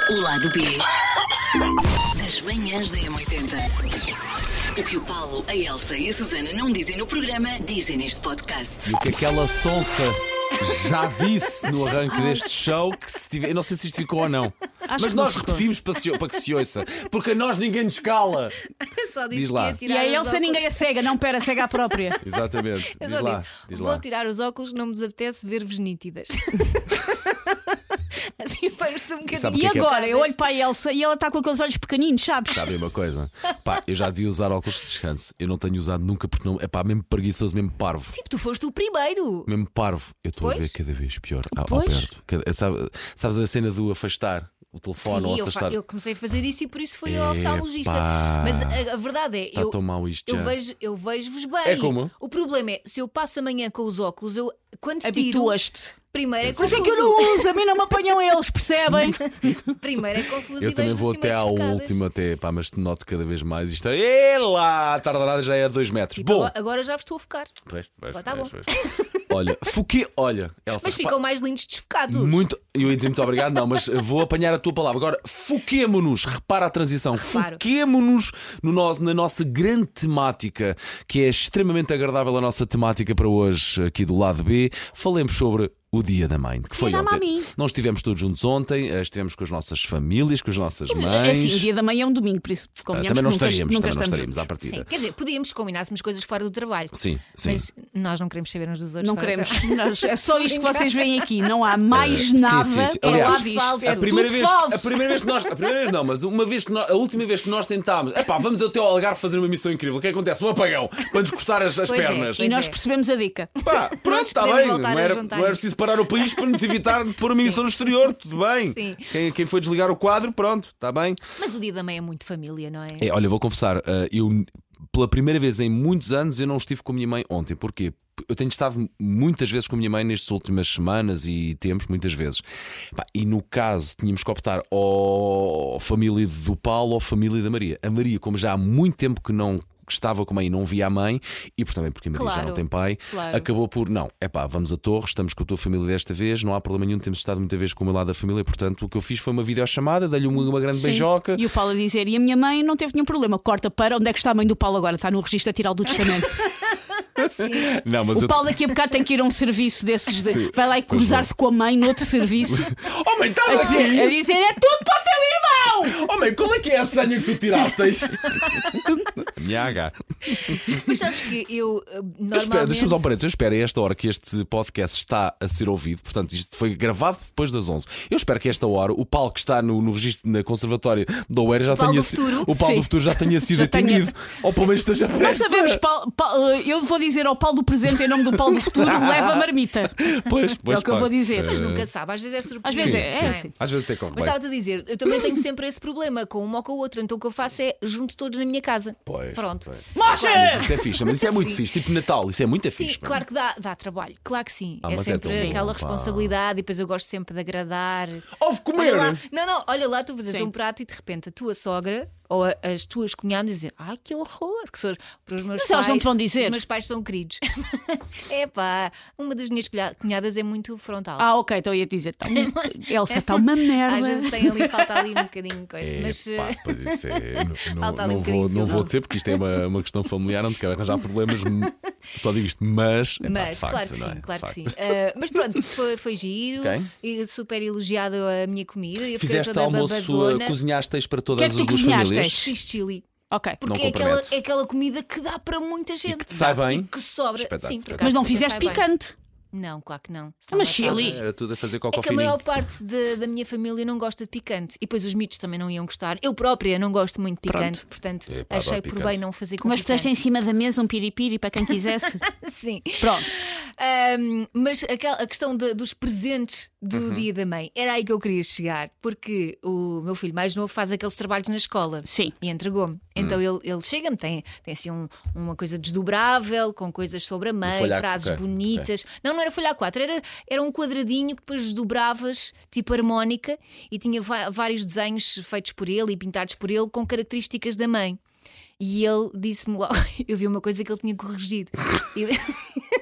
O lado B das manhãs da M80. O que o Paulo, a Elsa e a Susana não dizem no programa, dizem neste podcast. E o que aquela sonsa já disse no arranque deste show, que se tiver, eu não sei se isto ficou ou não, mas nós repetimos para que se ouça, porque a nós ninguém nos cala. Só disse Diz lá. que ia tirar E a os Elsa óculos. ninguém é cega, não pera, cega à própria. Exatamente. Eu Diz só lá, disse, diz vou lá. tirar os óculos, não me apetece ver-vos nítidas. Assim parece um sabe bocadinho. E que é? agora, eu olho para a Elsa e ela está com aqueles olhos pequeninos, sabes? Sabe uma coisa? Pá, eu já devia usar óculos de descanso. Eu não tenho usado nunca porque não. É pá, mesmo preguiçoso, mesmo parvo. Sim, tu foste o primeiro. Mesmo parvo. Eu estou a ver Pois. cada vez pior ao Pois. perto. Sabes a cena do afastar o telefone ou Sim, afastar? eu comecei a fazer isso e por isso fui ao Epá. oftalmologista. Mas a verdade é, Está tão mal isto já. eu vejo-vos bem. É como? O problema é, se eu passo amanhã com os óculos, eu quando tiro, Habituas-te. primeiro é Mas confuso. é que eu não uso, a mim não me apanham eles, percebem? Primeiro é confuso Eu e também vejo vou assim até meio ao desfocadas. último, até, pá, mas te noto cada vez mais isto. É lá, a tardarada já é a 2 metros. Tipo, Bom, agora já vos estou a focar. pois, Agora tá bom. Olha, foquei, olha, Elsa, Mas repara- ficam mais lindos desfocados. muito, eu ia dizer muito obrigado, não, mas vou apanhar a tua palavra. Agora, foquemo-nos, repara a transição, Reparo. foquemo-nos na nossa grande temática, que é extremamente agradável a nossa temática para hoje, aqui do lado B. Falemos sobre o Dia da Mãe, que foi Dia da ontem. Mami. Nós estivemos todos juntos ontem, estivemos com as nossas famílias, com as nossas mães. Assim, o dia da manhã é um domingo, por isso convenhamos Também não que nunca, estaríamos, nunca também não estamos estaríamos à juntos. Sim, partida. quer dizer, podíamos se combinássemos coisas fora do trabalho. Sim, sim. Mas nós não queremos saber uns dos outros. Não fora do queremos. trabalho. É só isto que vocês veem aqui. Não há mais Sim, nada. sim, sim. É Aliás, lá tudo disto. falso. É A primeira, tudo vez, falso. a primeira vez que nós. A primeira vez não, mas a última vez que nós tentámos. Epá, vamos até ao Algarve fazer uma missão incrível. O que acontece? Um apagão. Para nos cortar as Pois é, pernas. pois E nós é. percebemos a dica. Pá, pronto, está podemos bem. voltar Não a era, juntar não era isto. preciso parar o país para nos evitar de pôr uma missão no exterior. Tudo bem. Sim. Quem foi desligar o quadro, pronto, está bem. Mas o dia da mãe é muito família, não é? Olha, vou confessar, eu pela primeira vez em muitos anos eu não estive com a minha mãe ontem. Porquê? Eu tenho estado muitas vezes com a minha mãe nestas últimas semanas e tempos, muitas vezes. Pá, e no caso, tínhamos que optar ou família do Paulo ou família da Maria. A Maria, como já há muito tempo que não estava com a mãe e não via a mãe, e por também porque a Maria já Claro, não tem pai, claro. acabou por, não, é pá, vamos a Torres, estamos com a tua família desta vez, não há problema nenhum, temos estado muitas vezes com o meu lado da família, portanto o que eu fiz foi uma videochamada, dei-lhe uma grande Sim. beijoca. E o Paulo a dizer: e a minha mãe não teve nenhum problema. Corta para onde é que está a mãe do Paulo agora? Está no registro a tirar do testamento. Não, mas O Paulo daqui a bocado tem que ir a um serviço desses. Sim. Vai lá e Pois cruzar-se com a mãe noutro serviço. Oh mãe, estás A aqui! dizer: é tudo para o teu irmão! Oh mãe, qual é que é a senha que tu tirasteis? Minha H. Mas sabes que eu Deixa-me só um normalmente. parênteses. Eu espero a esta hora que este podcast está a ser ouvido. Portanto, isto foi gravado depois das 11. Eu espero que a esta hora o Paulo que está no registro na Conservatória do Oeiras já Paulo tenha do futuro? o Paulo Sim. do futuro já tenha sido Já tenha. atendido. Ou pelo menos esteja Nós preso. sabemos, eu vou dizer ao Paulo do presente em nome do Paulo do futuro: leva a marmita. Pois, É o que eu pá. vou dizer. Mas nunca sabe, às vezes é surpresa. Às vezes Sim, é, sim. é assim. Às vezes até corre Mas bem. estava-te a dizer, eu também tenho sempre esse problema com uma ou com a outra, então o que eu faço é junto todos na minha casa. Pois, Pronto. pois. Mocha! Mas isso é fixe, mas isso é muito Sim. fixe. Tipo Natal, isso é muito Sim, fixe. claro que dá trabalho, claro que sim. Ah, É mas é sempre tão bom, aquela pá. responsabilidade e depois eu gosto sempre de agradar. Houve comer! Olha lá, não, olha lá, tu fazes Sim. um prato e de repente a tua sogra ou as tuas cunhadas dizem: ai que horror, que sou para os meus Mas pais. elas não te vão dizer. Os meus pais são queridos. É pá, uma das minhas cunhadas é muito frontal. Ah, ok, então eu ia dizer: tá, Elsa, está uma merda. Às vezes falta ali um bocadinho de coisa. Mas Pá, pois isso é. Falta ali um Não bocadinho de vou filtro. dizer porque isto é uma questão familiar, não te quero arranjar problemas. Só digo isto, mas. Epá, Mas, de facto, claro que não é? sim, De claro que facto. sim. Mas pronto, foi giro Ok. e super elogiado a minha comida. Eu fiquei Fizeste toda almoço, babadona. cozinhaste para Que é todas que as tu duas cozinhaste? famílias. Fiz chili. Ok. Porque Não compromete. é aquela comida que dá para muita gente. que te sai Dá, bem. e que sobra. Espetáculo. Sim, por Mas não acaso, fizeste sai bem. picante. Não, claro que não. Mas Senão chili. matava. Era tudo a fazer É coco que a maior fininho. parte da minha família não gosta de picante. E depois os mitos também não iam gostar. Eu própria não gosto muito de picante. Portanto, Epá, achei adoro por picante. bem não fazer com Mas puseste em picante. cima da mesa um piripiri para quem quisesse. Sim. Pronto. Mas a questão dos presentes do Dia da Mãe, era aí que eu queria chegar, porque o meu filho mais novo faz aqueles trabalhos na escola. Sim. E entregou-me. Então ele chega-me, tem assim uma coisa desdobrável, com coisas sobre a mãe, folha A4, frases ok, bonitas. Não era folha A4, era um quadradinho que depois desdobravas, tipo harmónica, e tinha vários desenhos feitos por ele e pintados por ele com características da mãe. E ele disse-me logo, eu vi uma coisa que ele tinha corrigido.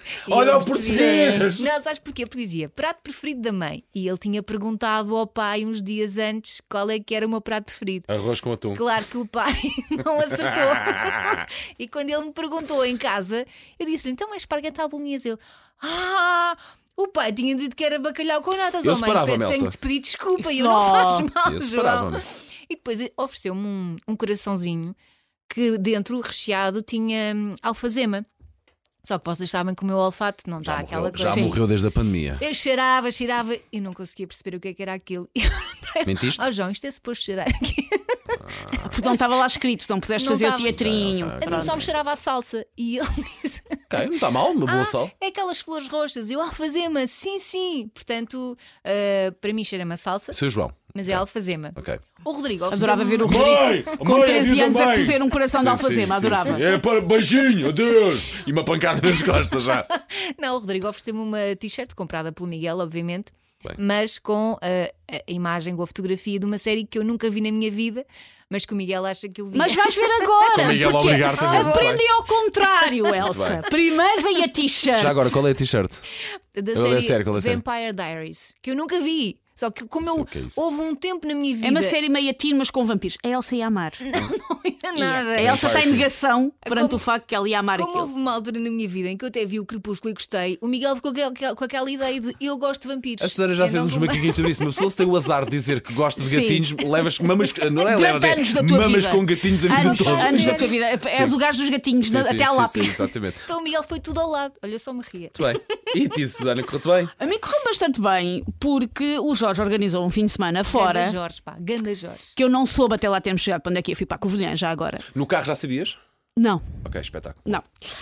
E Olha eu o percebi. português! Não, sabes porquê? Porque dizia prato preferido da mãe. E ele tinha perguntado ao pai uns dias antes qual é que era o meu prato preferido. Arroz com atum. Claro que o pai não acertou. E quando ele me perguntou em casa, eu disse-lhe: então é esparguete à bolonhesa? Ele: o pai tinha dito que era bacalhau com natas. Eu Oh, mãe, separava-me, tenho Elsa. que te pedir desculpa. E eu: Não. não faz mal, Eu João. separava-me. E depois ofereceu-me um coraçãozinho que dentro, recheado, tinha alfazema. Só que vocês sabem que o meu olfato não está aquela coisa. Já morreu desde a pandemia. Eu cheirava e não conseguia perceber o que era aquilo. Mentiste? Oh, João, isto é suposto cheirar aqui. Porque não estava lá escrito, não pudeste Não fazer estava. o teatrinho. A mim só me cheirava a salsa. E ele disse: Ok, não está mal, uma boa sal. é aquelas flores roxas. Eu: alfazema, sim. Portanto, para mim cheira-me a salsa, Seu João. mas é alfazema. Ok. O Rodrigo Adorava ver o ofereceu-me- Rodrigo com 13 anos a cozer um coração de Sim, alfazema, sim, adorava. sim. É para beijinho, adeus! E uma pancada nas costas já. Não, o Rodrigo ofereceu-me uma t-shirt comprada pelo Miguel, obviamente, Bem. mas com a imagem, com a fotografia de uma série que eu nunca vi na minha vida, mas que o Miguel acha que eu vi. Mas vais ver agora. Com o Miguel a porque obrigar-te a ver, muito aprendi ao contrário, Elsa. bem. Primeiro veio a t-shirt. Já agora, qual é a t-shirt? da Qual é a série série? Qual é a série? Vampire Diaries, que eu nunca vi. Só que como Sei eu o que é isso. houve um tempo na minha vida. É uma série meia teen, mas com vampiros. A Elsa ia amar. Não ia nada. A Elsa está em negação perante Como- o facto que ela ia amar Como aquilo. houve uma altura na minha vida em que eu até vi o Crepúsculo e gostei, o Miguel ficou com aquela ideia de eu gosto de vampiros. A Susana já Eu fez não uns vou- macaquinhos sobre isso. Uma pessoa se tem o azar de dizer que gosta de Sim. gatinhos, levas mamas. Não é 10 levas, anos da tua mamas vida. com gatinhos a vida Anos, toda. anos da Sério? tua vida. És o gajo dos gatinhos, Sim, sim, até à sim, lápis. sim, exatamente. Então o Miguel foi tudo ao lado. Olha, eu só me ria. Muito bem. E ti, Susana, correu-te bem? A mim correu bastante bem, porque o Jorge organizou um fim de semana fora, Ganda Jorge, pá, Ganda Jorge. que eu não soube até lá termos chegado para onde é que ia. Fui para a Covilhã já agora. No carro já sabias? Não. Ok, espetáculo. Não.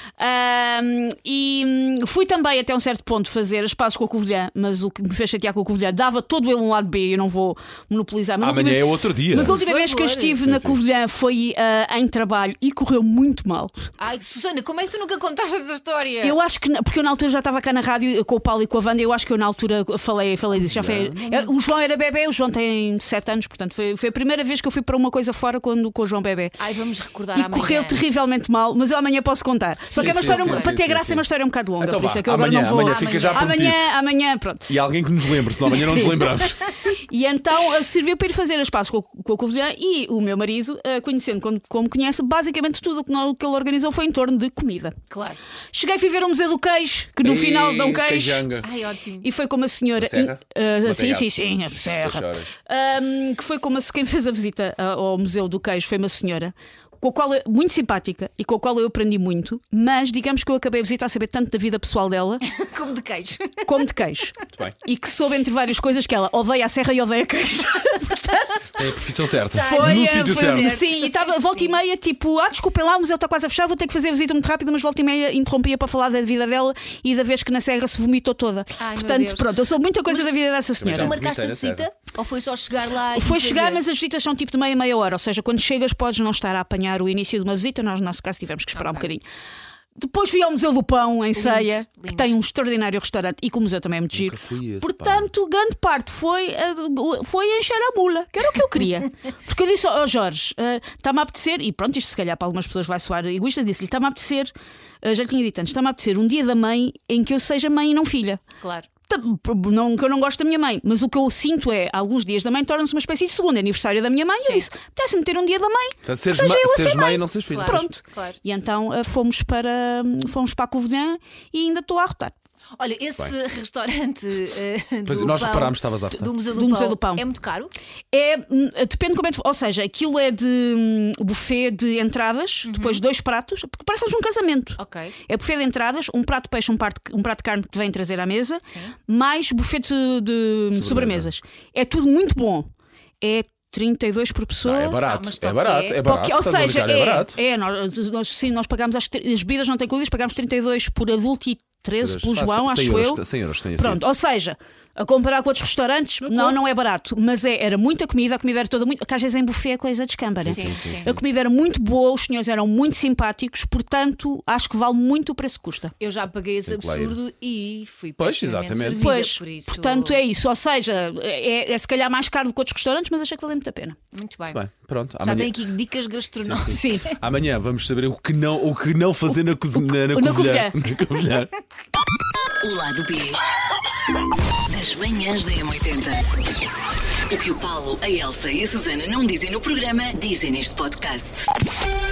Fui também até um certo ponto fazer as pazes com a Covilhã, mas o que me fez chatear com a Covilhã dava todo ele um lado B, eu não vou monopolizar. Mas a Amanhã última- é outro dia. Mas a última Por vez que eu favor. estive Sim, na sim. Covilhã foi em trabalho e correu muito mal. Ai, Susana, como é que tu nunca contaste essa história? Eu acho que, porque eu na altura já estava cá na rádio com o Paulo e com a Wanda, eu acho que eu na altura falei disso. Já foi, o João era bebê, o João tem 7 anos, portanto foi a primeira vez que eu fui para uma coisa fora com o João bebê. Ai, vamos recordar E amanhã. correu terrivelmente mal, mas eu amanhã posso contar. Só que é uma sim, história, sim, para sim, ter sim, graça, sim. é uma história um bocado longa. Então por isso vá, é que eu agora amanhã, não vou. amanhã fica já prometido. Amanhã, pronto. E alguém que nos lembre, senão amanhã não nos Sim. lembramos. E então serviu para ir fazer as pazes com a Covilhã e o meu marido, conhecendo como conhece, basicamente tudo o que ele organizou foi em torno de comida. Claro. Cheguei a fui ver um museu do queijo, que no final dão queijo. Queijanga. Ai, ótimo. E foi como a senhora. A Serra? Sim, a Serra. choras. Que foi como quem fez a visita ao Museu do Queijo foi uma senhora. Com a qual muito simpática e com a qual eu aprendi muito, mas digamos que eu acabei a visita a saber tanto da vida pessoal dela Como de queijo. como de queijo. Muito bem. E que soube entre várias coisas que ela odeia a serra e odeia queijo. É a profissão certa. Foi, No sítio certo. Sim, e estava volta e meia tipo, desculpem lá, o museu está quase a fechar, vou ter que fazer a visita muito rápida, mas volta e meia interrompia para falar da vida dela e da vez que na serra se vomitou toda. Ai, meu Portanto, Deus. pronto, eu soube muita coisa da vida dessa Tu senhora. já marcaste a vomitei na visita? Ou foi só chegar lá e Foi fazer? chegar, mas as visitas são tipo de meia hora, ou seja, quando chegas podes não estar a apanhar o início de uma visita, nós no nosso caso tivemos que esperar um Ok. bocadinho. Depois fui ao Museu do Pão, em Ceia, que lindo. tem um extraordinário restaurante e que o museu também é muito giro. fui esse, Portanto, grande parte foi encher a mula, que era o que eu queria. Porque eu disse ao Jorge, está-me a apetecer, e pronto, isto se calhar para algumas pessoas vai soar egoísta, disse-lhe, está-me a apetecer, já lhe tinha dito antes, está-me a apetecer um dia da mãe em que eu seja mãe e não filha. Claro. Não que eu não gosto da minha mãe, mas o que eu sinto é alguns dias da mãe tornam-se uma espécie de segundo aniversário da minha mãe. E eu disse: apetece-me ter um dia da mãe. Portanto, que seja eu a ser seres mãe mãe. e não seres filho. Claro. Pronto. Claro. E então fomos para a Covilhã e ainda estou a arrotar. Olha, esse restaurante Pois, do nós pão, reparámos que estavas a arrotar. do Museu Do Museu do Pão. é muito caro? Depende como é que. Ou seja, aquilo é de buffet de entradas, depois 2 pratos, porque parece um casamento. Ok. É buffet de entradas, um prato de peixe, um prato de carne que te vem trazer à mesa, mais buffet de sobremesas. É tudo muito bom. É 32 por pessoa. É barato, mas é para barato, quê? é barato. Ou Estás a seja, brincar, é barato. nós pagámos as bebidas não têm incluídas, pagámos 32 por adulto e 13 pelo João, acho 100 eu. euros, 100 euros tem assim. Pronto, ou seja, A comparar com outros restaurantes, não é barato. Mas era muita comida, a comida era toda muito. Porque às vezes em buffet é coisa de escamba, né? Sim. A comida era muito boa, os senhores eram muito simpáticos, portanto acho que vale muito o preço que custa. Eu já paguei esse absurdo e fui Pois, pessimamente exatamente. servida, Pois, por isso. portanto é isso. Ou seja, é se calhar mais caro do que outros restaurantes, mas achei que valeu muito a pena. Muito bem. Bem, pronto. Já tem aqui dicas gastronómicas. Sim. Amanhã vamos saber o que não fazer na cozinha. na Covilhã. O lado B das manhãs da M80. O que o Paulo, a Elsa e a Susana não dizem no programa, dizem neste podcast.